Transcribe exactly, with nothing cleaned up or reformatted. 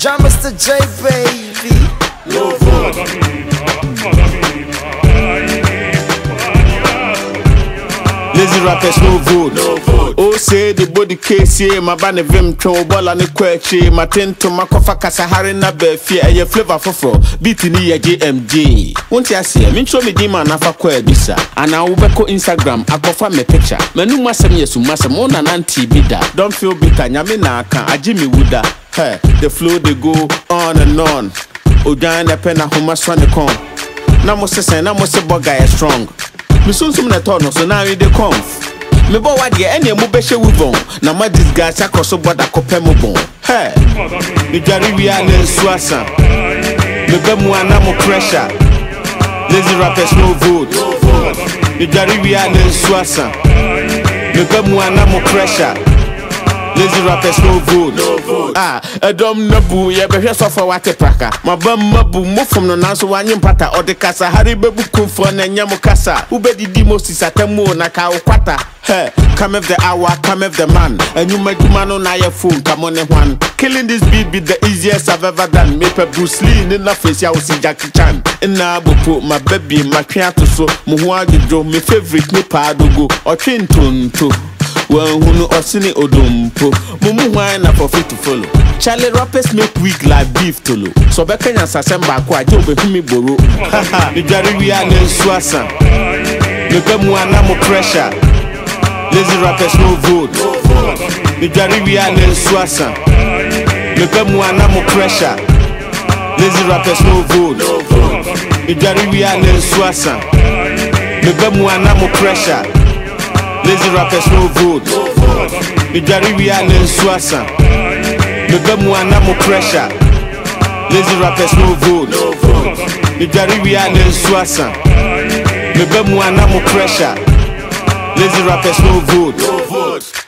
John Mister J, baby. No vote. Lazy rappers no vote. No vote. Oh say the body case here, my band vim to bola ni kwechi, my tento makofa kasahari na befi, a ye flavor fofro, beat ni ya J M J. Won't ya see, min show me dima na fa kwe bisa, and I ubeko Instagram, akofa me picture, menu masem yesu masem, mona nanti bida, don't feel bitter, nyame na aka, ajimi wuda, hey, the flow they go on and on, Ojana pena huma swane kon, na mo se sen, na mo se boga is strong. Me soon some na turn so now they come. Me bo wa de any mo be she wuvon. Na ma disguise across so border kopem mo bon. Hey. Me jari wi ane suasa. Me be mu ana mo pressure. Lazy rappers no vote. Me jari wi ane suasa. Me be mu ana mo pressure. Lazy rappers no vote. No vote. Ah, a dom nabu ye be hwe so for what praka. Ma bam mabu mo from no nanso wanye mpata ode kasa hari bebu kumfo na nyamo kasa. Ube di di mosi satemu na ka kwata. Hey, come of the hour, come of the man. And you make man on your phone, come on one. Killing this beat be the easiest I've ever done. Make a Bruce Lee in the face, I will see Jackie Chan. And now I put my baby, my piano so, Muhuagi draw, my favorite me padugo, or train to. Well, who know Orsini Odumpo, Mumu wine for fit to follow. Charlie rappers make weak like beef to lo. So Bekanya Sasemba kwa jobe humi boro. Haha, the Jari we are in Swassa. Look at mo pressure. Lazy rappers no vote. The Jari we are in Swassa. Look at mo pressure. Lazy rappers no vote. The Jari we are in Swassa. Look at mo pressure. Lazy rappers no vote. The Jari we are in Swassa. Me be mu ana mo pressure. Lazy rappers no vote. The Jari we are in Swassa. Me be mu ana mo pressure. Lazy rappers no vote.